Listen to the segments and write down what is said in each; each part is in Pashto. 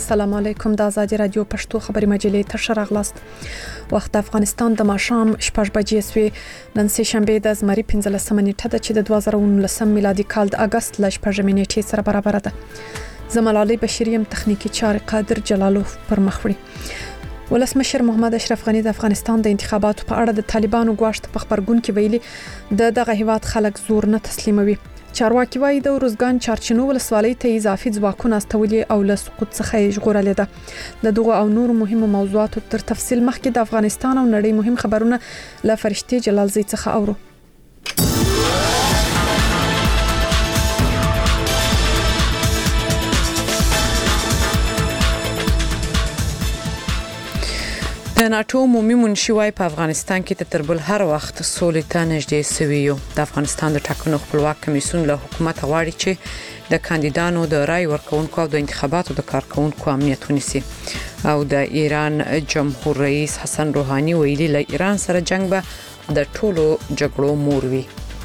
السلام علیکم د آزادي رادیو پښتو خبري مجلې ته شراغلاست. وخت افغانستان د ماښام 6 بجې سوی نن سه شنبه د زمري 15 نیټه د 2019 میلادي کال د اگست ل 6 نیټې سره برابر ده. زمال علي بشریم تخنیکی چارې قادر جلالوف پر مخ وړي. ولسمشر محمد اشرف غنی د افغانستان د انتخاباتو په اړه د طالبانو غواړي په خبرګون کې ویلي دغه هیواد خلک زور نه تسلیموي. چارواکي وايي د روزګان چارچینو ولسوالۍ ته اضافي ځواکونه استولي او له سقوط څخه یې ژغورلې ده. د دغه او نور مهمو موضوعاتو تر تفصیل مخکې د افغانستان او نړۍ مهم خبرونه له فرشتي جلالزی څخه اورو. د ناتو عمومي منشي وايي په افغانستان کې تر بل هر وخت سولې ته نږدې سوي یو. د افغانستان د ټاکنو خپلواک کمیسیون له حکومت غواړي چې د کاندیدانو د رای ورکونکو او د انتخاباتو د کارکونکو امنیت ونیسي. او د ایران جمهور رئیس حسن روحاني ویلي له ایران سره جنگ به د ټولو جګړو مور وي.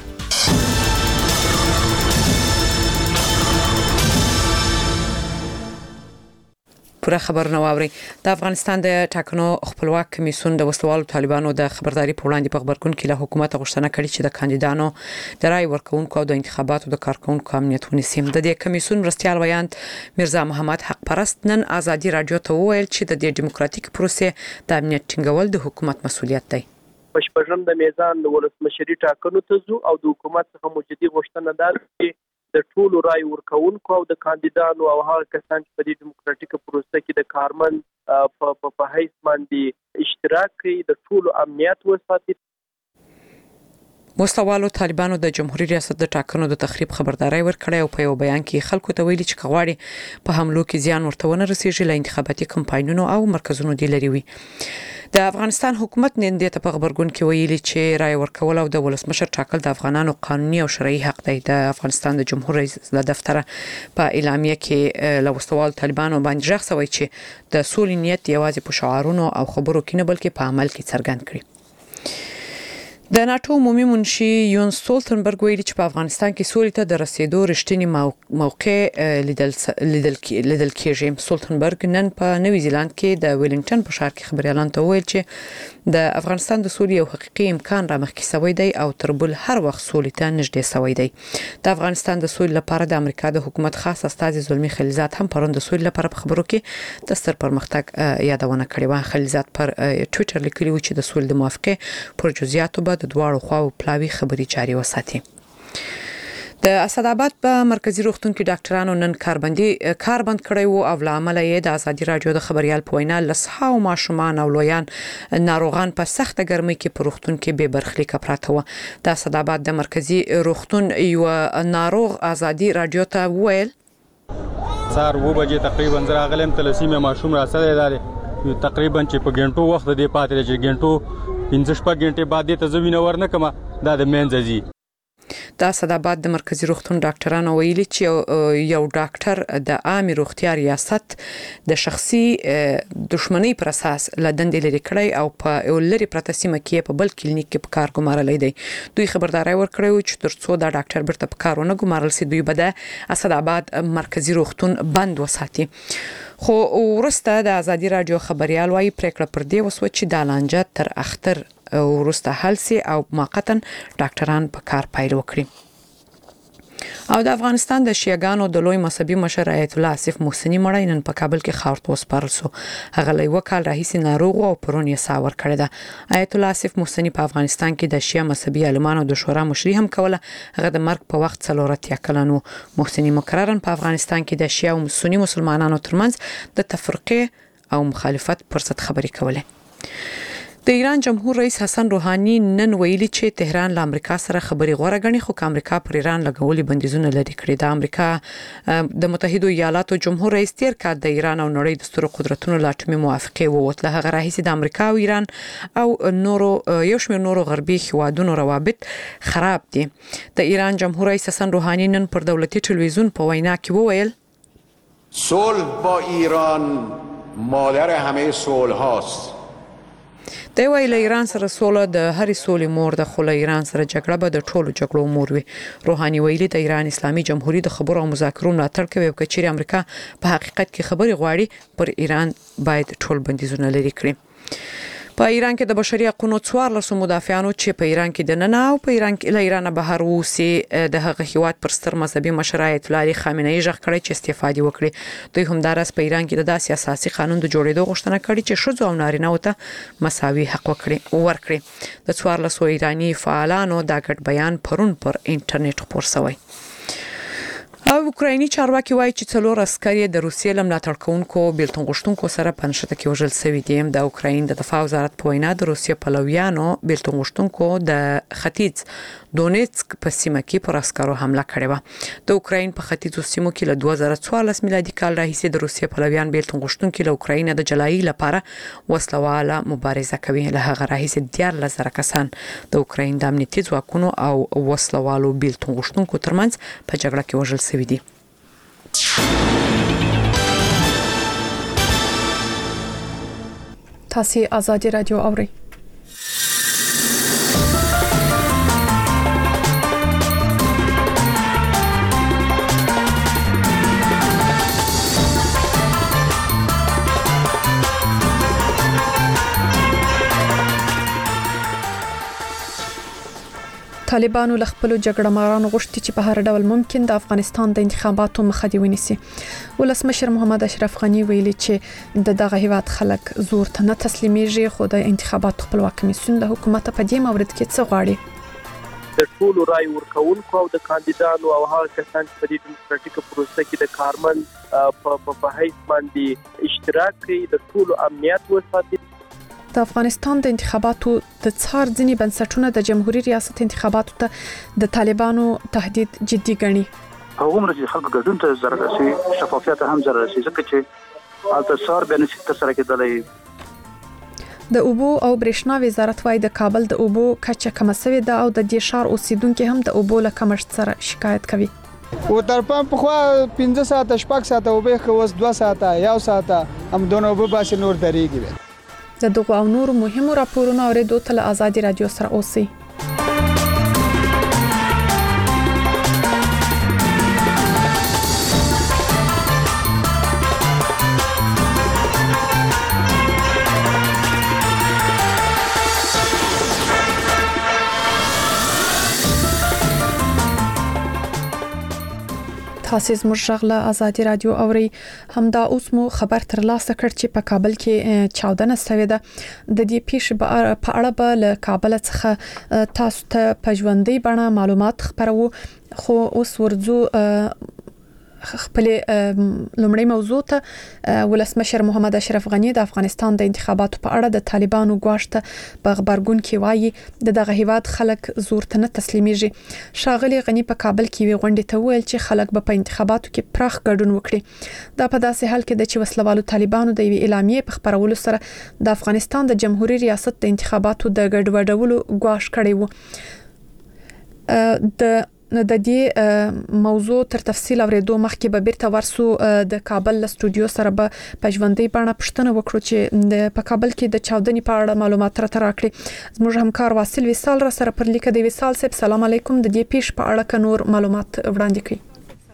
پوره خبرونه واوري. د افغانستان د ټاکنو خپلواک کمیسیون د وسلوالو طالبانو د خبرداري په وړاندې په خبرګون کې له حکومت غوښتنه کړې چې د کاندیدانو د رای ورکونکو او د انتخاباتو د کارکونکو امنیت ونیسي. د دې کمیسیون مرستیال ویاند میرزا محمد حق پرست نن آزادي رادیو ته وویل چې د دې دیموکراتیک پروسې د امنیت ټینګول د حکومت مسؤلیت دی. پښپژم د میزان د ولسمشري ټاکنو ته ځو او د حکومت څخه موجودي غوښتنه ده چې د ټولو رای ورکونکو او د کاندیدانو او هغه کسان چې په دې دیموکراتیک پروسه کې د کارمن په حیث باندې اشتراک کوي د ټولو امنیت وساتي. وسلوالو طالبانو د جمهوریت ریاست د ټاکنو د تخریب خبرداري ورکړې او په یو بیان کې خلکو ته ویلي چې کغواړي په حملو کې زیان ورته ونه رسیږي له انتخاباتي کمپاینونو او مرکزونو دی لري وي. د افغانستان حکومت نن د په خبرګون کې ویلي چې رای ورکول او د ولسمشر ټاکل د افغانانو قانوني او شرعي حق دی. د افغانستان د جمهور رئیس له دفتر په اعلامیه کې له وسلوال طالبانو باندې ژغ سوی چې د سولې نیت یوازې په شعارونو او خبرو کې نه بلکې په عمل کې څرګند کړي. د ناتو عمومي منشي یون سولتنبرګ ویلي چې په افغانستان کې سولې ته د رسیدو رښتینی موقع لیدل کېږي. سولتنبرګ نن په نوی زیلاند کې د ویلینګټن په ښار کې خبريالانو ته ویل چې د افغانستان د سولې یو حقيقي امکان رامخکې شوی دی او تر بل هر وخت سولې ته نږدې شوی دی. د افغانستان د سولې لپاره د امریکا د حکومت خاص استازي زلمی خلیزات هم پرون د سولې لپاره په خبرو کې د ستر پرمختګ یادونه کړې و. خلیزات پر ټوئیټر لیکلی و چې د سولې د موافقه پر جزئیاتو د دواړو خواو پلاوي خبري جاري وساتي. د اسداباد په مرکزی روغتون کې ډاکټرانو نن کاربند کړی وو او لامل یې د آزادي رادیو د خبريال په وینا لسهاو ماشومان او لویان ناروغان په سخت ګرمۍ کې په روغتون کې به برخلیک پراته و. د اسداباد د مرکزی روغتون یو ناروغ آزادي رادیو ته ویل سار و بجې تقریبا زراغلم تلسیمه ماشوم راسره داري تقریبا چې په ګنټو وخت دی پاتې چې ګنټو 15 غنټې بعد ته زمينه ورنه کما دا د مینځي. د اسداباد د مرکزی روغتون ډاکټرانو ویلي چې یو ډاکټر د عامه روغتیا ریاست د شخصي دښمنۍ پر اساس لدندې لري کړی او په لری پرته سیمه کې په بل کلینیک کې په کار ګمارلې دی. دوی خبرداري ورکړی چې ترڅو دا ډاکټر برته په کارونه ګمارل سي دوی به د اسداباد مرکزی روغتون بند وساتي. خو ورسته د آزادي رادیو خبريال وايي پریکړه پر دې وسو چې د لانجه تر اختر ورسته حل سي او موقتا ډاکټران په کار پیل وکړي. او د افغانستان د شیعاګانو د لوی مذهبي مشر آیت الله آصف محسنی مړی نن په کابل کې خاورت وسپارل سو. هغه له وکال راهیسې ناروغ او پرون یې ساور کړی ده. آیت الله آصف محسنی په افغانستان کې د شیعه مذهبي عالمانو د شورا مشري هم کوله. هغه د مرګ په وخت څلورتیا کلن و. محسنی مکررن په افغانستان کې د شیعه او سنی مسلمانانو ترمنځ د تفرقه او مخالفت پر ضد خبرې کوله. د ایران جمهور رئیس حسن روحاني نن ویلي چې تهران له امریکا سره خبري غوړه غني خو امریکا پر ایران لګولي بندیزونه لري کړی. د امریکا د متحده ایالاتو جمهور رئیس تیر کال د ایران او نړۍ د سترو قدرتونو له اټومي موافقه ووتله. هغه راهیسې د امریکا او ایران او نورو یو شمېر نورو غربي هیوادونو روابط خراب دي. د ایران جمهور رئیس حسن روحاني نن پر دولتي ټلویزیون په وینا کې وویل صلح با ایران مادر همه صلح هاست. د ویل ایران سره سوله د هرې سولې مور د خو ایران سره جګړه به د ټولو جګړو مور وي. روحاني ویلي د ایران اسلامي جمهوریت د خبرو او مذاکرو ملاتړ کوي او کچېرې امریکا په حقیقت کې خبري غواړي پر ایران باید ټول بندیزونه لري کړي. په ایران کې د بشري حقوقو 14 مدافعانو چې په ایران کې د نن او په ایران کې له ایران بهر ووسي د هغه هیواد پر ستر مذهبي مشر آیت الله علي خامنه‌ای ژغ کړی چې استفاده وکړي. دوی هم داراس په ایران کې د داسې اساسي قانون د جوړېدو غوښتنه کړې چې ښځو او نارینه‌و ته مساوي حق ورکړي. د 14 ایرانی فعالانو دا ګډ بیان پرون پر انټرنیټ خپور شوی. او اوکرایني چارواکي وایي چې څلور عسکر د روسیې له ملاتړ کوونکو بیلتون غوښتونکو سره په نښته کې وژل شوي دي. د اوکراین د دفاع وزارت په وینا د روسیې پلویانو بیلتون غوښتونکو د ختیځ دونیتسک په سیمه کې پر عسکرو حمله کړې و. د اوکراین په ختیځو سیمو کې له 2014 میلادي کال راهیسې د روسیې پلویان بیلتون غوښتونکو له اوکراین د جلایي لپاره وسلواله مبارزه کوي. له هغه راهیسې 14,000 کسان د اوکراین د امنیتي ځواکونو او وسلوالو بیلتون غوښتونکو ترمنځ په جګړه کې وژل شوي دي. تاسو آزادي رادیو اورئ. طالبانو له خپل جګړه مارانو غوښتي چې په هر ډول ممکن د افغانستان د انتخاباتو مخه دی ونیسي. ولسمشر محمد اشرف غنی ویلي چې د دغه هیواد خلک زور ته نه تسلیمېږي، خو د انتخاباتو خپلواک کمیسیون د حکومت په دې مورد کې څه غواړي. د ټولو رای ورکوونکو او د کاندیدانو او هغه کسان چې په دې ډیموکراتیک پروسه کې د کارمند په حیث باندې اشتراک کوي د ټولو امنیت وساتي. د افغانستان د انتخاباتو د څار ځینی بنسټونه د جمهوریت ریاست انتخاباتو ته د طالبانو تهدید جدي ګڼي. هغه مرسته خلکو ګډون ته ضرورت شي، شفافیت هم ضرورت شي، ځکه چې البته څار به نشي تر سره کېدلی. د اوبو او برېښنا وزارت وايي د کابل د اوبو کچه کم شوې ده او د دې ښار اوسیدونکو هم د اوبو له کمښت سره شکایت کوي. و تر پام په خوا 15 ساعته شپږ ساعته اوبه خو 2 ساعته یو ساعته هم دونه اوبه باسي نور درېږي. د دغه او نور مهمو راپورونو اوریدو ته آزادي رادیو سره اوسئ. تاسو زموږ غږ آزادي رادیو اوري. همدا اوس مو خبر تر لاسه کړ چې په کابل کې چاودنه شوې ده. د دې پیښې په اړه به له کابل څخه تاسو ته په ژوندۍ بڼه معلومات خبرو، خو اوس ورځو خپل لومړی موضوع ته. ولسمشر محمد اشرف غنی د افغانستان د انتخاباتو په اړه د طالبانو غواړي په خبرګون کې وایي د دغه هیواد خلک زور ته نه تسلیمېږي. ښاغلي غنی په کابل کې وی غونډې ته ویل چې خلک به په انتخاباتو کې پراخ ګډون وکړي. دا په داسې حال کې د چې وسلوالو طالبانو د اعلامیې په خبرولو سره د افغانستان د جمهوریت ریاست د انتخاباتو د ګډوډولو غواړي کړی وو. د دې موضوع تر تفصیل اوریدو مخکې به بیرته ورسو د کابل له سټوډیو سره به په ژوندۍ بڼه پښتنه وکړو چې په کابل کې د چاودنې په اړه معلومات راکړي. زموږ همکار واصل وصال را سره پر لیکه دی. وصال صاحب سلام علیکم. د دې پیښې په اړه نور معلومات وړاندې کړئ.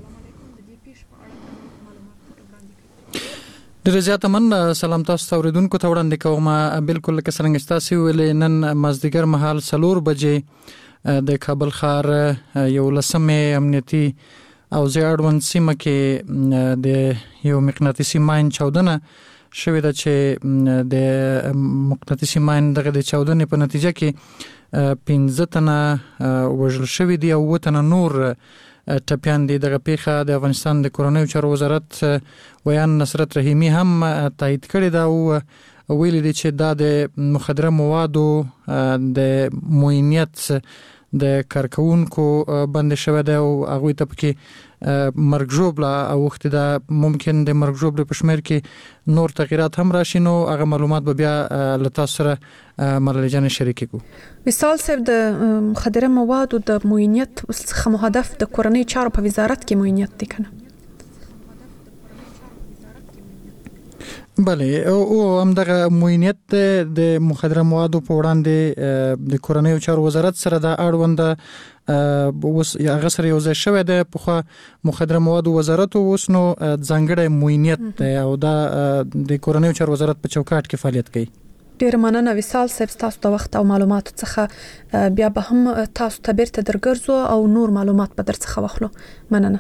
ډېر زیات من سلام تاسو ته اوریدونکو ته وړاندې کوم. بالکل لکه څنګه تاسو ویلې نن مازدیګر مهال 4 بجې د کابل ښار یو لسمه امنیتي او زیاړوند سیمه کې د یو مقناطیسي ماین چاودنه شوې ده چې د مقناطیسي ماین دغه د چاودنې په نتیجه کې 15 تنه وژل شوي دي او 7 تنه نور ټپیان دي. دغه پیښه د افغانستان د کورنیو چارو وزارت ویان نصرت رحیمی هم تایید کړې ده او ویلي دي چې دا د مخدره موادو د معاینت د کارکونکو بند شوه ده او هغه ته پکې مرګ ژوبله او وخت دا ممکن د مرګ ژوبله په شمیر کې نور تغیرات هم راشي. نو هغه معلومات به بیا له تاسو سره ملالۍ جان شریک کو. مثال صاحب د مخدره موادو د معاینت څخه مهدف د کورنۍ چارو په وزارت کې معاینت دي کنه؟ بله او همدغه موینیت د مخدره موادو په وړاندې د کورنیو چارو وزارت سره د اړوند اوس هغه سره یو ځای شوی د پخوا مخدره موادو وزارت اوس نو ځانګړی موینیت او د کورنیو چارو وزارت په چوکاټ کې فعالیت کوي. ډیر مننه وصال صاحب تاسو د وخت او معلوماتو څخه بیا به هم تاسو ته بیرته درګرځو او نور معلومات به درڅخه واخلو. مننه.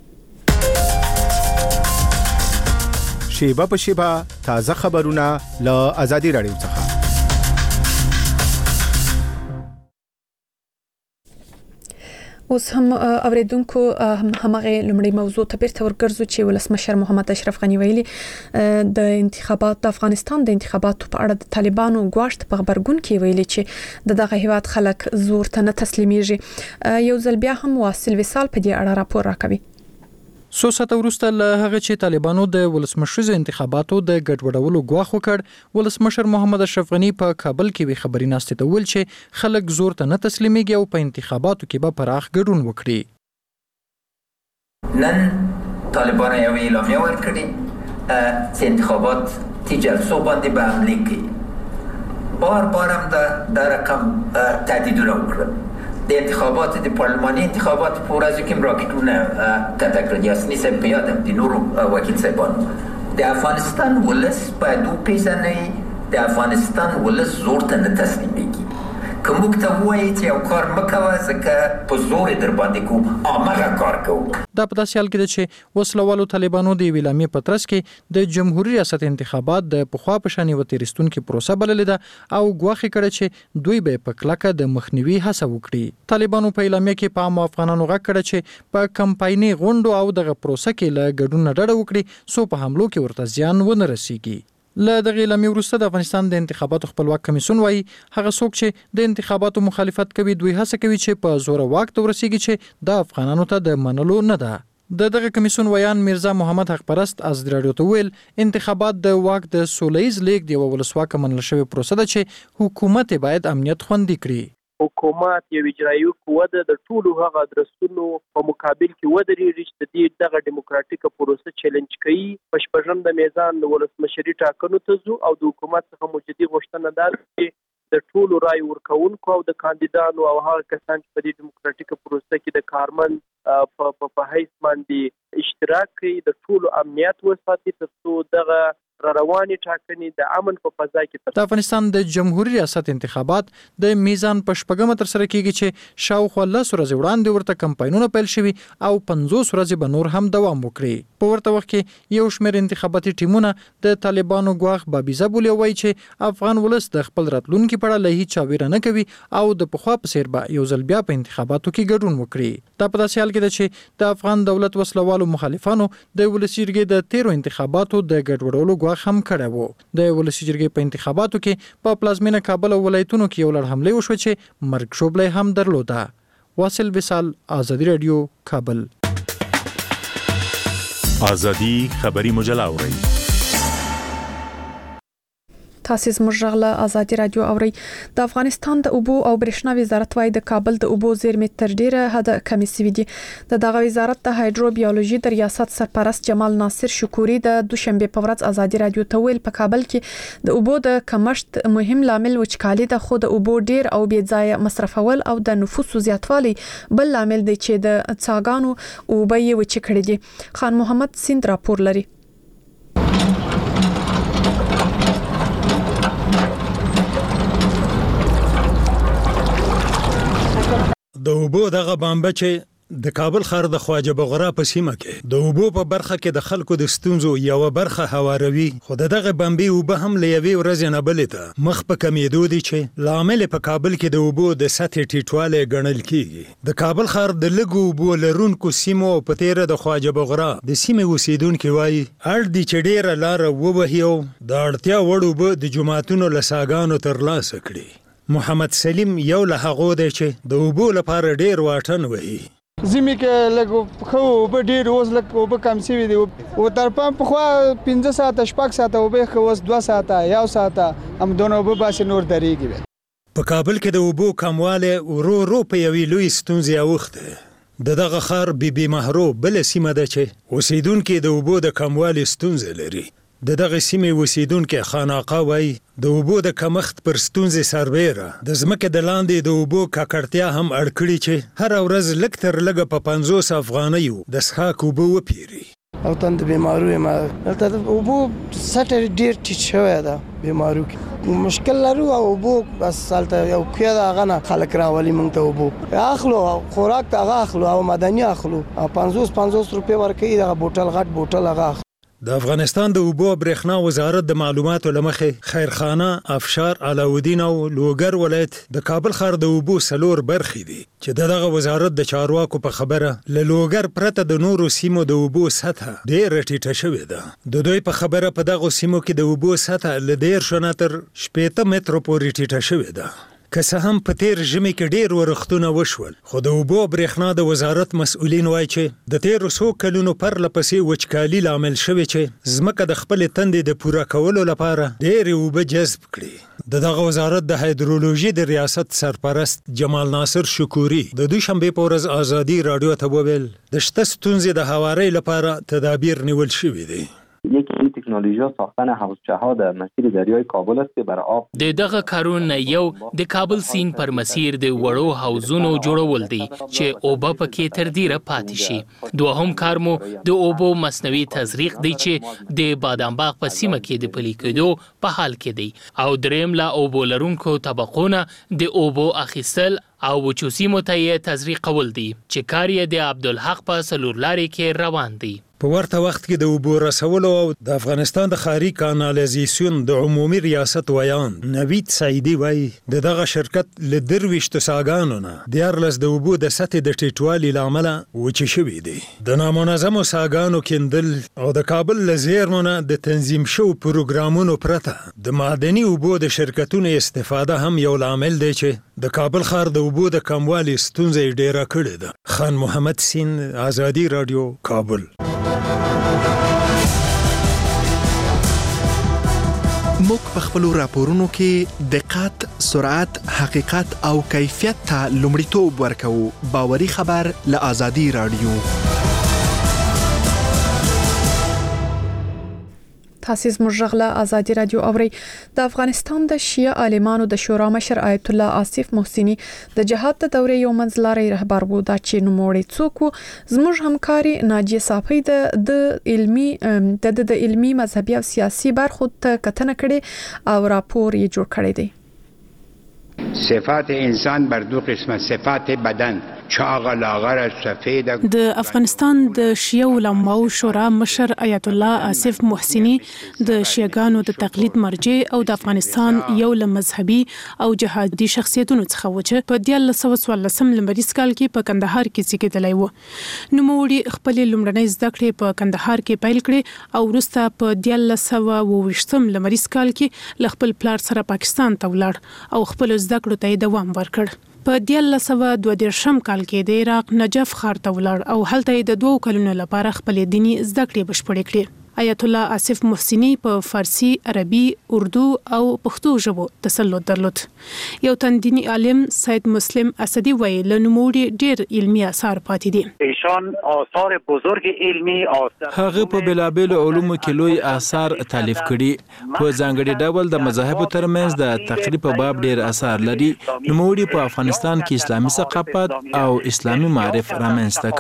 شیبه په شیبه تازه خبرونه له آزادي رادیو څخه. اوس هم اوریدونکو همغه لمړی موضوع ته بیرته ورګرځو چې ولسمشر محمد اشرف غنی ویلي د انتخابات د افغانستان د انتخاباتو په اړه د طالبانو غواړت په خبرګون کې ویلي چې دغه هیواد خلک زور ته نه تسلیميږي. یو ځل بیا هم واصل وصال په دې اړه راپور راکوي. څو ساعته وروسته له هغه چې طالبانو د ولسمشریزو انتخاباتو د ګډوډولو غواخ وکړ، ولسمشر محمد اشرف غنی په کابل کې وی خبري ناشته ته ویل چې خلک زور ته نه تسلیميږي او په انتخاباتو کې به پراخ ګډون وکړي. نن طالبان یو اعلامیه ورکړي چې انتخابات تی جلسو باندې به عملي کړي. بار هم دا رقم تهدیدونه وکړل. د انتخابات د پارلمانی انتخابات په ورځ کې راکټونه کته کړی یاسنی سم په یادم د نورو وکیل صاحبان د افغانستان ولس په دوه پیژنې د افغانستان ولس زور ته نه تسلیمېږي. کوم ته وایي چې یو کار مکوه ځکه په زور در باندې کوم امره کار کوو. دا په داسې حال کې چې وسلوالو طالبانو د ویلامي پترس کې د جمهوریت ریاست انتخابات د پخوا په شان وتیرستون کې پروسه بللې ده او غواخي کړي چې دوی به په کلکه د مخنیوي هڅه وکړي. طالبانو په اعلامیه کې په عام افغانانو غږ کړي چې په کمپایني غونډو او دغه پروسه کې له ګډون ډډه وکړي سو په حملو کې ورته زیان ونه رسیږي. له دغه اعلامیه وروسته د افغانستان د انتخاباتو خپلواک کمیسیون وايي هغه څوک چې د انتخاباتو مخالفت کوي دوی هڅه کوي چې په زور واک ته ورسیږي چې د افغانانو ته د منلو نه ده. دغه کمیسیون ویان میرزا محمد حق پرست از رادیو ته ویل انتخابات د واک د سولهیز لیک دی ولسواک منل شوی پروسه ده چې حکومت باید امنیت خوندي کړي. حکومت یو اجرایي قوه ده د ټولو هغه درسونو په مقابل کې ودرېږي چې دغه دیموکراتیک پروسه چیلنج کوي. په شپږم د میزان ولسمشري ټاکنو ته ځو او د حکومت څخه موجودي غوښتنه ده چې د ټولو رای ورکوونکو او د کاندیدانو او هغه کسان چې په دې دیموکراتیک پروسه کې د کارمند په حیث باندې اشتراک کوي د ټولو امنیت وساتي ترڅو دغه رواني ټاکنې د امن په فضا کې د افغانستان د جمهوریت ریاست انتخابات د میزان په شپږم تر سره کیږي چې شاوخوا 10 ورځې وړاندې ورته کمپاینونه پیل شوي او 50 ورځې به نور هم دوام وکړي. په ورته وخت کې یو شمېر انتخاباتي ټیمونه د طالبانو غواخ بابیزه بولی وایي چې افغان ولس د خپل راتلونکو په اړه هیڅ چاویره نه کوي او د پخوا په څیر به یو ځل بیا په انتخاباتو کې ګډون وکړي. دا په داسې حال کې ده چې د افغان دولت وسلوالو مخالفانو د ولسی جرګې د 13 انتخاباتو د ګډوډولو غواخ هم کړی وو. د ولسی جرګې په انتخاباتو کې په پلازمینه کابل او ولایتونو کې یو لړ حمله وشو چې مرګ شوبله هم درلوده. واصل وصال، آزادی رادیو، کابل. آزادی خبری مجله اورئ. تاسو زموږ غږ آزادی رادیو اورئ. د افغانستان د اوبو او برېښنا وزارت وايي د کابل د اوبو زیرمې تر ډیره حد کمې سوي دي. دغه وزارت د هایدروبیولوژي د ریاست سرپرست جمال ناصر شکوري د دوشنبه په ورځ آزادی رادیو ته ویل په کابل کې د اوبو د کمښت مهم لامل وچکالي ده، خو د اوبو ډیر او بې ځایه مصرفول او د نفوسو زیاتوالی بل لامل دی چې د څاګانو اوبه یې وچ کړي دي. خان محمد سیند راپور لري. د اوبو دغه بامبه چې د کابل ښار د خواجه بغرا په سیمه کې د اوبو په برخه کې د خلکو د ستونزو یو برخه هواروي، خو دغه بامبي اوبه هم له یوې ورځې نه بلې ته مخ په کمیدو دي چې لامل په کابل کې د اوبو د سطح ټیټوالی ګڼل کیږي. د کابل ښار د لږو اوبو لرونکو سیمو په تیره د خواجه بغرا د سیمې اوسیدونکي وایي اړ دي چې ډیره لاره ووهي او د اړتیا وړ اوبه د جوماتونو له څاګانو ترلاسه کړي. محمد سلیم یو له هغو دی چې د اوبو لپاره ډیر واټن وهي. زمي کې لږ خو اوبه ډیر اوس لږ اوبه کم شوي دي او تر پام پخوا 15 ساعته شپږ ساعته اوبه خو اوس 2 ساعته یو ساعته هم دونه اوبه باسي نور درېږي. په کابل کې د اوبو کموالی ورو ورو په یوې لوی ستونزې اوښته. دغه ښار بي بي محرو بله سیمه ده چې اوسیدونکي د اوبو د کموالي ستونزه لري. دغه سیمې اوسیدونکو خاناقه وای د اوبو د کمښت پر ستونزې سربېره د ځمکې د لاندې د اوبو ککړتیا هم اړ کړي چې هر ورځ لږ تر لږه په 50 افغانیو د څښاک اوبه وپیري او تند بیماریو ما دلته اوبو سټر ډیر ټیټ شوی ده بیماریو کې مشکل لرو او اوبو بس سالته یو کې دا غنه خلک راولي مونږ ته اوبو اخلو خوراک ته اخلو او مدني اخلو 50 روپیا ورکړي دا بوتل غټ بوتل هغه د افغانستان د اوبو برېښنا وزارت د معلوماتو لمخې خیرخانه، افشار، علاودین او لوګر ولایت د کابل ښار د اوبو 4 برخې دي چې دغه وزارت د چارواکو په خبره له لوګر پرته د نورو سیمو د اوبو سطح ډېره ټیټه شوې ده. د دوی په خبره په دغه سیمو کې د اوبو سطح له 13 تر 18 مترو پورې ټیټه شوې ده. که څه هم په تیر ژمي کې ډېر ورښتونه وشول، خو د اوبو برېښنا د وزارت مسؤلین وایي چې د تیرو څو کلونو پرله پسې وچکالي لامل شوی چې ځمکه د خپلې تندې د پوره کولو لپاره ډېرې اوبه جذب کړي. دغه وزارت د هایدرولوژي د ریاست سرپرست جمال ناصر شکوري د دوشنبه په ورځ آزادی رادیو ته وویل د شته ستونزې د هواري لپاره تدابیر نیول شوي دي. یکی این تکنولوژی ساختن حوضچه ها در مسیر دریای کابل است که برای آب دغه کارونه یو د کابل سیند پر مسیر د وړو حوضونو جوړول دي چې اوبه پکې تر ډیره پاتې شي. دوهم کار مو د اوبو مصنوعي تزریق دی چې د بادام باغ په سیمه کې د پلي کېدو په حال کې دی. او دریم لا اوبو لرونکو طبقونه د اوبو اخیستل او وچو سیمو ته یې تزریق کول دي چې کار یې د عبدالحق په څلورلارې کې روان دی. په ورته وخت کې د اوبو رسولو او د افغانستان د ښاري کانالیزیسیون د عمومي ریاست ویان نوید سعیدي وایي دغه شرکت له 23 ساګانو نه 14 د اوبو د سطحې د ټیټوالي له امله وچې شوي دي. د نامنظمو ساګانو کیندل او د کابل له زیرمو نه د تنظیم شوو پروګرامونو پرته د معدني اوبو د شرکتونو استفاده هم یو لامل دی چې د کابل ښار د اوبو د کموالي ستونزې ډېره کړې ده. خان محمد سین، آزادی رادیو، کابل. موږ په خپلو راپورونو کې دقت، سرعت، حقیقت او کیفیت ته لومړیتوب ورکوو. باوري خبر له آزادی رادیو. تاسو زموږ غلا آزادی رادیو اوري. د افغانستان د شیعه عالمانو د شورا مشر آیت الله آصف محسنی د جهاد د دورې یو منځلاري رهبر وو دا چې نوموړی څوک زموږ همکاري ناجیه صافی د علمي مذهبي او سیاسي برخو ته کتنه کړي او راپور یې جوړ کړی دی. صفات انسان بر دو قسمه، صفات بدن چاغ لاغر سفید. د افغانستان د شیعه علماو شورا مشر آیت الله آصف محسنی د شیعاګانو د تقلید مرجع او د افغانستان یو له مذهبي او جهادي شخصیتونو څخه و چې په 1914 لمریز کال کې په کندهار کې زیږیدلی و. نوموړي خپل لومړنۍ زده کړې په کندهار کې پیل کړې او وروسته په 1928 لمریز کال کې له خپل پلار سره پاکستان ته ولاړ او خپل زده کړو ته دوام ورکړ. په 1922 کال کې د عراق نجف ښار ته ولاړ او هلته د 2 کلونو لپاره خپل دینی زده کړې بشپړې کړې. آیت الله آصف محسنی په فارسی، عربي، اردو او پښتو ژبو تسلط درلود. یو تندینی عالم سید مسلم اسدی وایي له نوموړي ډېر علمي آثار پاتې دي. ایشان آثار بزرگ علمی هغه په بلابل علومو کې لوی آثار تالیف کړي. په ځانګړي ډول د مذاهبو ترمنځ د تقریب په باب ډېر آثار لري. نوموړي په افغانستان کې اسلامي ثقافت او اسلامي معرف رامنځته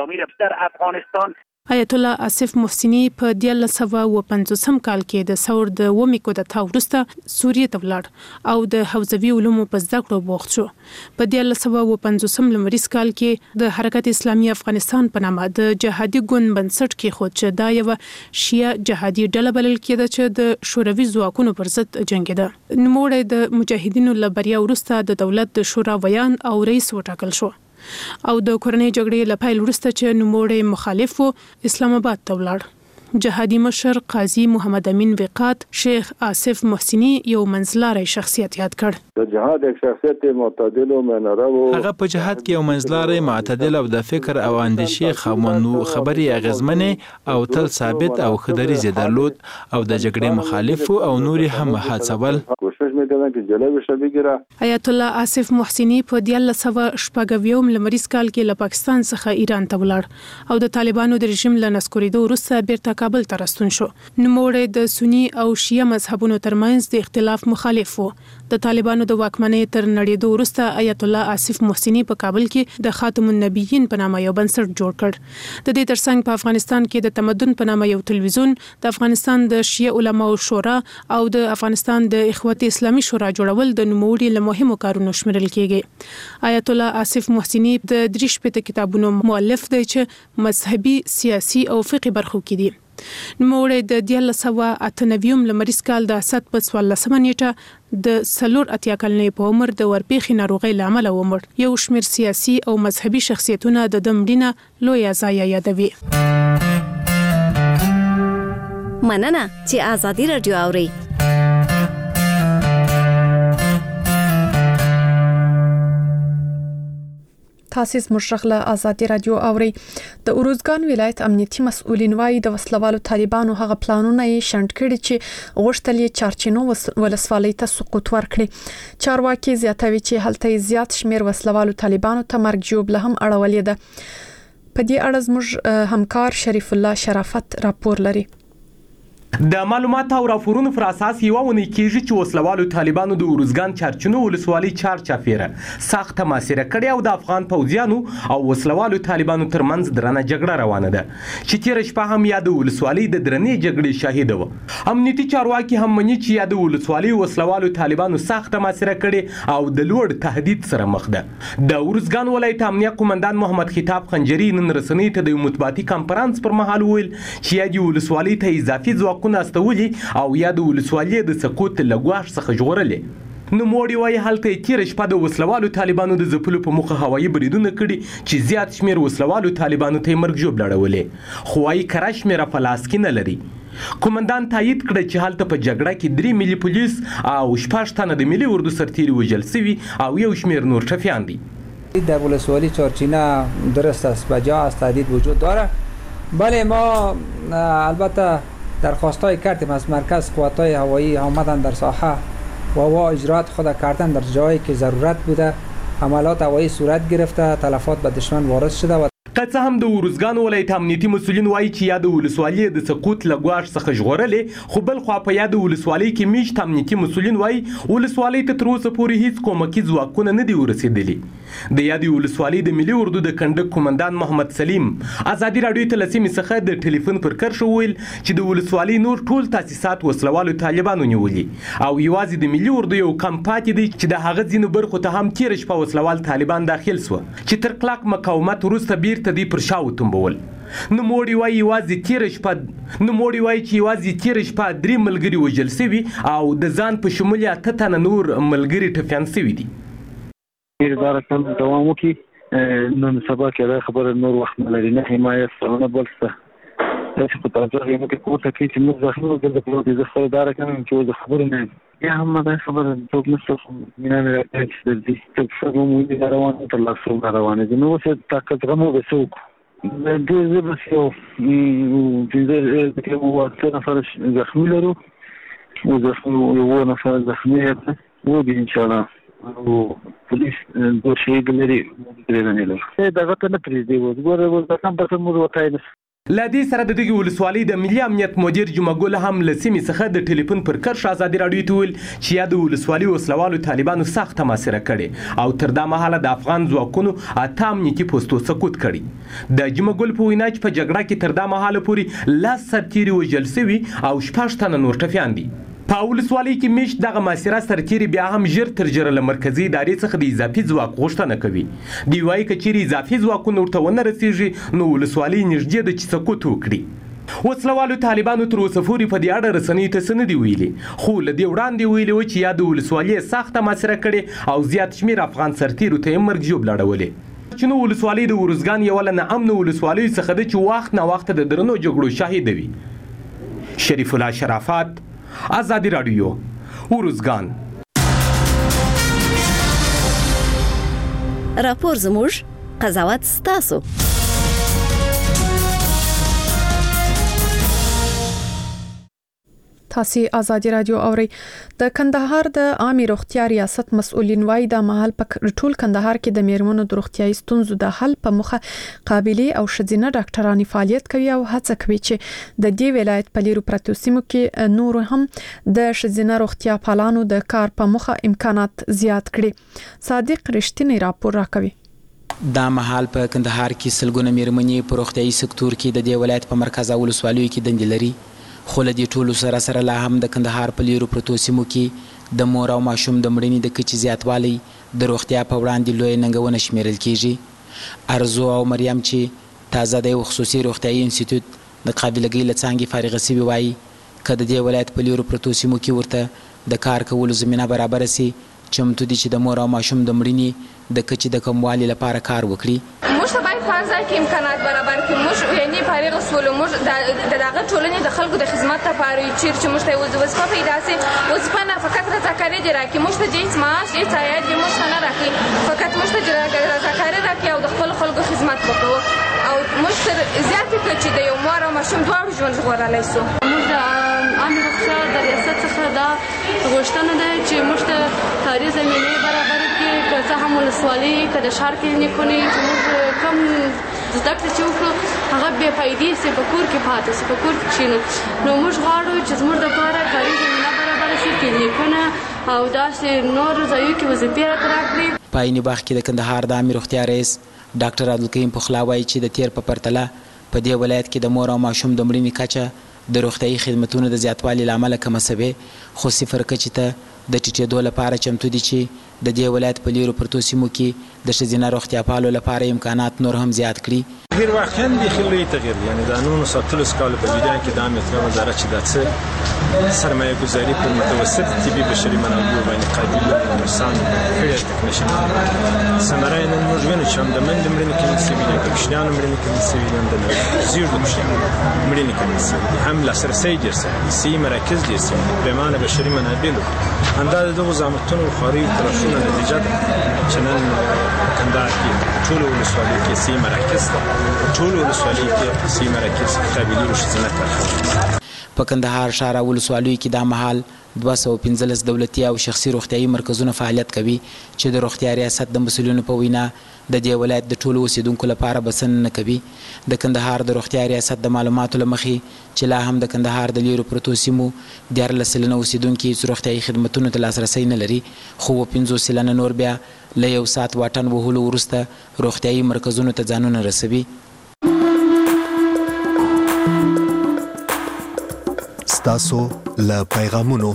کړ. آیت الله آصف محسنی په 1950 کال کې د ثور د ومې کودتا وروسته سوریې ته ولاړ او د حوزوي علومو په زده کړو بوخت شو. په 1950 لمریز کال کې د حرکت اسلامي افغانستان په نامه د جهادي ګوند بنسټ کې خود چې دا یو شیعه جهادي ډله بلل کېده چې د شوروي ځواکونو پر ضد جنګېده. نوموړی د مجاهدینو له بریا وروسته د دولت د شورا ویان او رئیس وټاکل شو او د کورنۍ جګړې له پیل وروسته چې نوموړی مخالف و اسلام آباد ته ولاړ. جهادي مشر قاضي محمد امین وقات شیخ آصف محسنی یو منځلاری شخصیت یاد کړ. د جهاد یک شخصیت معتدل او منرو هغه په جهاد کې یو منځلاری معتدل او د فکر او اندیشې خاوندو، خبري اغیزمنه او تل ثابت او خدري درلود او د جګړې مخالف او نوري هم هڅول. تشمش میکردن که جلوش بگیره. آیت الله آصف محسنی په 1990 لمریز کال کې له پاکستان څخه ایران ته ولاړ او د طالبانو د رژیم له نسکوریدو وروسته بیرته کابل ته راستون شو. نوموړی د سنی او شیعه مذهبونو ترمنځ د اختلاف مخالف و. د طالبانو د واکمنۍ تر نړیدو وروسته آیت الله آصف محسنی په کابل کې د خاتم النبیین په نامه یو بنسټ جوړ کړ. د دې ترڅنګ په افغانستان کې د تمدن په نامه یو تلویزیون، د افغانستان د شیعه علماو شورا او د افغانستان د اخوت اسلامي شورا جوړول د نوموړي له مهمو کارونو شمیرل کیږي. آیت الله آصف محسنی د 3 کتابونو مؤلف دی چې مذهبي، سیاسي او فقهي برخو کې دي. نوموړی د 1998 لمریز کال د اسد په 14 نیټه د 4 کلنې په عمر د ورپېخې ناروغۍ له امله ومړ. یو شمېر سیاسي او مذهبي شخصیتونه د دمړینه لوی ځای یادوي. مننه چې آزادي رادیو اوري. تاسیس مشرخله آزادي رادیو اوري. د اروزګان ولایت امنیتي مسؤلین وايي د وسلوالو طالبانو هغه پلانونه یې شنډ کړي چې غوښتل یې چارچینو ولسوالۍ ته سقوط ورکړي. چارواکي زیاتوي چې هلته زیات شمیر وسلوالو طالبانو ته مرګ جوړ هم اړولې ده. په دې اړه زموږ همکار شریف الله شرافت راپور لري. د معلومات او راپورونو پر اساس یو ونی کېږي چې وسلوالو طالبانو د اروزګان چارچینو ولسوالۍ چارچافیره سخت محاصره کړې او د افغان پوځیانو او وسلوالو طالبانو ترمنځ درنه جګړه روانه ده چې تیر شپه هم یاد ولسوالۍ د درنې جګړې شاهد و. امنیتي چارواکي هم مني چې یاد ولسوالۍ وسلوالو طالبانو سخت محاصره کړې او د لوړ تهدید سره مخ ده. د اروزګان ولایت امنیه قومندان محمد خطاب خنجری نن رسنۍ ته د مطبوعاتي کانفرنس پر مهال ویل چې یاد ولسوالۍ ته اضافي ځواک استولي او یا د ولسوالۍ د سقوط لګواښ څخه ژغورلې. نوموړي وايي هلته تیر شپه د وسلوالو طالبانو د ځپلو په موخه هوایي بریدونه کړي چې زیات شمیر وسلوالو طالبانو ته مرګ ژوبل اړولې، خو وايي کره شمیره په لاس کې نه لري. کومندان تایید کړ چې هلته په جګړه کې 3 ملي پولیس او 6 تنه د ملي اردو سرتیري وژل شوي او یو شمیر نور ټپیان دي. در ولسوالی چارچینه درست است، بجا است، تهدید وجود داره. بله ما البته درخواستای کردیم از مرکز قواتای هوایی آمدن در ساحه و اجرات خود کردن در جایی که ضرورت بوده. حملات هوایی صورت گرفته، تلفات به دشمن وارد شده و که څه هم د اروزګان ولایت امنیتي مسؤلین وایي چې یاد ولسوالۍ د سقوط لګواښ څخه ژغورلې، خو بل خوا په یاد ولسوالۍ کې میشت امنیتي مسؤلین وایي ولسوالۍ ته تر اوسه پورې هیڅ کومکي ځواکونه نه دي ورسېدلي. د یاد ولسوالۍ د ملي اردو د کنډک کومندان محمد سلیم آزادي رادیو ته له سیمې څخه د ټلیفون پر کرښه وویل چې د ولسوالۍ نور ټول تاسیسات وسلوالو طالبانو نیولي او یوازې د ملي اردو یو کم پاتې دی چې د هغه ځینو برخو ته هم تیر شپه وسلوال طالبان داخل سو چې تر کلک مقاومت وروسته بیرته دی پر شا وتمبول. نوموړي وایي چې یوازې تیر شپه 3 ملګري وژل شوي او د ځان په شمول 8 تنه نور ملګري ټپیان شوي دي. دا رقم دوام وکړي نن سبا کې دا خبره نور وخت نه لري، نه حمایت څه بل څه چې په تاسو کې موږ کوته کې چې موږ ځخنو د پروت د خبره دار کوم چې د خبره نه یا هم دا خبره ټوک نشته مینه نه راځي چې د دې څه مو دي روانه تر لاسو روانه دي. نو څه طاقت غمو وسوک د دې بس یو د دې مو څه نفر زخمی لرو او یو نفر زخمی و دي ان شاء الله او پولیس د شهید لري درنه لري دا غته نه پریږدي وګوره دا کوم په موږ وتاینه. لدی سره د دغه ولسوالۍ د ملي امنیت مدیر جمعګل هم لسیمې څخه د ټلیفون پر کرښه آزادي رادیو ته ویل چې یا د ولسوالۍ وسلوالو طالبانو سخت محاصره کړي او تر دا مهاله د افغان ځواکونو 8 امنیتي پوسټو سقوط کړي. د جمعګل په وینا چې په جګړه کې تر دا مهاله پورې 10 سرتیري وژل شوي او 6 تنه نور ټپیان دي. په ولسوالۍ کې میشت دغه محاصره سرتیري بیا هم ژر تر ژره له مرکزي ادارې څخه د اضافي ځواک غوښتنه کوي. دوی وایي که چیرې اضافي ځواکونه ورته ونه رسېږي نو ولسوالۍ نږدې ده چې سقوط وکړي. وسلوالو طالبانو تر اوسه پورې په دې اړه رسنیو ته څه نه دي ویلي، خو له دې وړاندې ویلي و چې یا د ولسوالۍ سخته محاصره کړې او زیات شمېر افغان سرتیرو ته یې مرګ ژوبل اړولې. چینو ولسوالۍ د اروزګان یوه له ناامنو ولسوالیو څخه ده چې وخت ناوخته د درنو جګړو شاهده وي. شریف الله شرافت، آزادی رادیو، اروزګان. راپور زموږ، قضاوت ستاسو. تاسو آزادي رادیو اوري د کندهار د عامه روغتیا ریاست مسؤلین وایي د محل په ټول کندهار کې د میرمنو د روغتیاي ستونزو د حل په مخه قابلیت او شذینه ډاکټرانی فعالیت کوي او هڅه کوي چې د دې ولایت په لیرو پرتو سیمو کې نور هم د شذینه روغتیا پالانو د کار په مخه امکانات زیات کړي. صادق رښتینی راپور راکوي. دا مهال په کندهار کې سلګونه میرمنې په روغتیاي سکتور کې د دې ولایت په مرکز او ولسوالیو کې دندې لري. خو له دې ټولو سره لا هم د کندهار په لیرو پرتو سیمو کې د مور او ماشوم د مړینې د کچې زیاتوالی د روغتیا په وړاندې لوی ننګونه شمیرل کیږي. ارزو او مریم چې تازه د خصوصي روغتیايي انسټیټیوټ د قابلګۍ له څانګې فارغه سوي وایي که د دې ولایت په لیرو پرتو سیمو کې ورته د کار کولو زمینه برابره سي چمتو دي چې د مور او ماشوم د مړینې د کچې د کموالي لپاره کار وکړي. موږ ته باید په ځای کې امکانات برابر کړي. موږ یعنی فارغ سولو موږ د دغه ټولنې د خلکو د خدمت لپاره چې موږ ته وظیفه پیدا سي وظیفه نه فقط رضاکاري دی راکړي. موږ ته هیڅ معاش هیڅ عاید موږ ته نه راکړي فقط موږ ته رضاکاري راکړي او د خپل خلکو خدمت وکړو او موږ تر زیاتې کچې د یو مور او ماشوم دواړو ژوند ژغورلی سو. موږ د عامه روغتیا د ریاست څخه دا غوښتنه ده چې موږ ته کاري زمینې برابر کړي که څه هم ولسوالي که د ښار کلینیکونه چې موږ کم زده کړې چې وکړو هغه بې فایدې سي په کور کې پاتې سي په کور کې کښېنو. نو موږ غواړو چې زموږ دپاره کاري زمینه برابره سي کلینیکونه او داسې نور ځایو کې وظیفې راته راکړي. په عین وخت کې د کندهار د عامه روغتیا رئیس ډاکټر عبدالکریم پخلا وایي چې د تیر په پرتله په دې ولایت کې د مور او ماشوم د مړینې کچه د روغتیايي خدمتونو د زیاتوالي له امله کمه سوې خو صفر کچې ته د ټیټېدو لپاره چمتو دي چې د دې ولایت په لیرو پرتو سیمو کې د ښځینه روغتیا پالو لپاره امکانات نور هم زیات کړي. تغییر واقعا بیخي لوی تغییر یعنی د قانون ساتلو سکالو په جریان کې د عامه روغتیا وزارت چې د څه سرمایه گذاری په متوسط طبي بشري منابعو باندې قابل انسان کړی تکنیشن ثمره نن موږ وینو چې هم د منډ مړینې کمې سوي دي د کوچنیانو مړینې کمې سوي دي د زیړو د کوچنیانو مړینې کمې سوي دي هم لاسرسی ډېر سوي صحي مراکز ډېر سوي دي پرېمانه بشري منابعو همدا د دغو زحمتونو او خواريو تلاشونو نتیجه ده چې نن کندهار کې ټولو ولسوالیو کې صحي مراکز ده ټولو ولسوالیو کې صحي مراکز قابلي ښځینه کارخانې. په کندهار ښار او ولسوالیو کې دا مهال 215 دولتي او شخصي روغتیايي مرکزونه فعالیت کوي چې د روغتیا ریاست د مسؤلینو په وینا د دې ولایت د ټولو اوسیدونکو لپاره بسنه نه کوي. د کندهار د روغتیا ریاست د معلوماتو له مخې چې لا هم د کندهار د لیرو پرتو سیمو 14 سلنه اوسیدونکي روغتیايي خدمتونو ته لاسرسی نه لري خو 15 سلنه نور بیا له یو ساعت واټن وهلو وروسته روغتیايي مرکزونو ته ځانونه رسوي. ستاسو له پیغامونو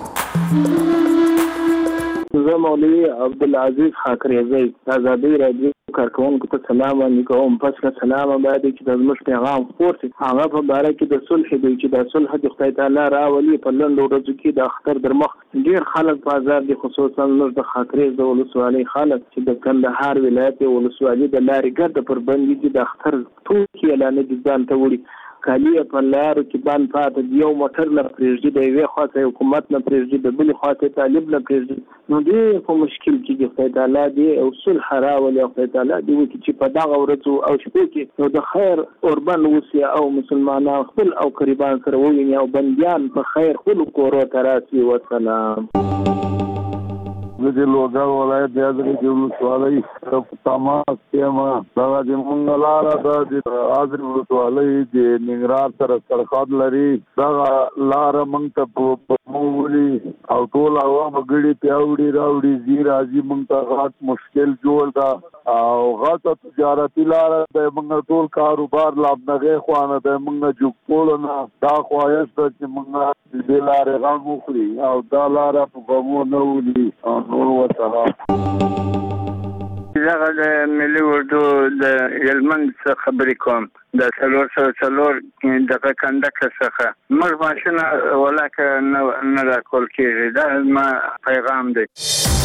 زه مولوي عبدالعزیز خاکریزی آزادي رادیو کارکونکو ته سلام باندې کوم. پس که سلام باندې چې د زموږ پیغام خپور شي هغه په باره کې د صلح دی چې د صلح د خدای تعالی راولي په لنډو ورځو کې د اختر در مخ ډېر خلک په آزار دي خصوصا موږ د خاکریز د ولسوالۍ خلک چې د کندهار ولایت ولسوالۍ د لارې ګرد پر بندي دي د اختر ټوکې اعلان دي ځان ته وړي کالی په لارو کې باندې پاتې دی یو موټر نه پرېږدي د یوې خواته حکومت نه پرېږدي د بلې خواته طالب نه پرېږدي نو ډېر په مشکل کې دي. خدای تعالی دې او صلح راولي او خدای تعالی دې وکړي چې په دغه ورځو او شپو کې نو د خیر اوربن وسي او مسلمانان خپل او قریبان سره وویني او بندیان په خیر خپلو کورو ته راسي. وسلام. زه د لوګر ولایت د حضرت ولسوالۍ تماس یم. دغه د مونږ لاره ده د حضرت ولسوالۍ د ننګرهار سره سرحد لري. دغه لاره مونږ ته په مولي او ټول هوا بګړي پیاوړي راوړي زی راځي مونږ ته غاټ مشکل جوړ ده او غاټه تجارتي لاره ده. مونږ ټول کاروبار لابنغه خوانه ده مونږ جوړ نه دا خوایست چې مونږ د لارې غږ وکړي او دا لاره په بمو نه ولي نور وسلام. دغه د ملي اردو د هلمند څخه خبرې کوم د 304 دغه کنډکټر څخه موږ ماشینه ولاکه نه راکول کېږي. دا زما پیغام دی.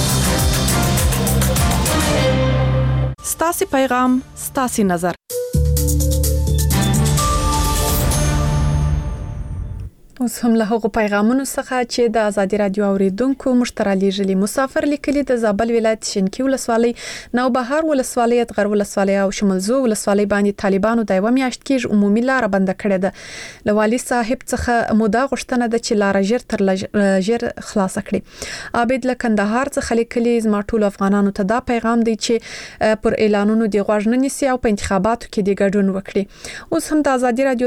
ستاسو پیغام ستاسو نظر. اوس هم له هغو پیغامونو څخه چې د ازادي رادیو اوریدونکو مشترالي جلی مسافر لیکلي د زابل ولایت شینکی ولسوالۍ نوبهار ولسوالۍ غر ولسوالۍ او شمالزو ولسوالۍ باندې طالبانو د یو میاشت کې عمومي لار بند کړې ده. لوالي صاحب څخه مودا غشتنه د چې لار ژر تر ژر خلاص کړي. عابد له کندهار څخه لیکلي زما ټول افغانانو ته دا پیغام دی چې پر اعلانونو دی غوښنه نسی او په انتخاباتو کې دی ګډون وکړي. اوس هم د ازادي رادیو